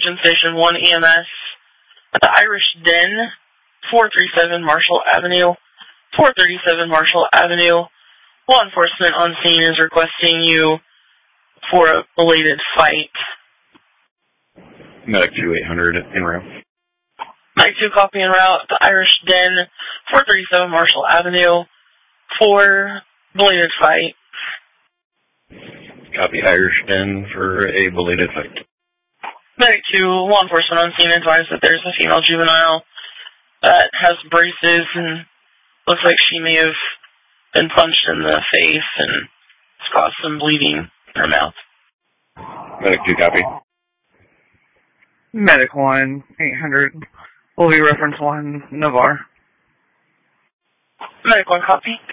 Attention Station 1 EMS. The Irish Den, 437 Marshall Avenue. 437 Marshall Avenue. Law enforcement on scene is requesting you for a belated fight. Medic 2800 en route. Medic 2 copy en route. The Irish Den, 437 Marshall Avenue. For belated fight. Copy Irish Den for a belated fight. Medic 2, law enforcement on scene advised that there's a female juvenile that has braces and looks like she may have been punched in the face and it's caused some bleeding in her mouth. Medic 2 copy. Medic 1, 800, will be reference 1, Navarre. Medic 1 copy.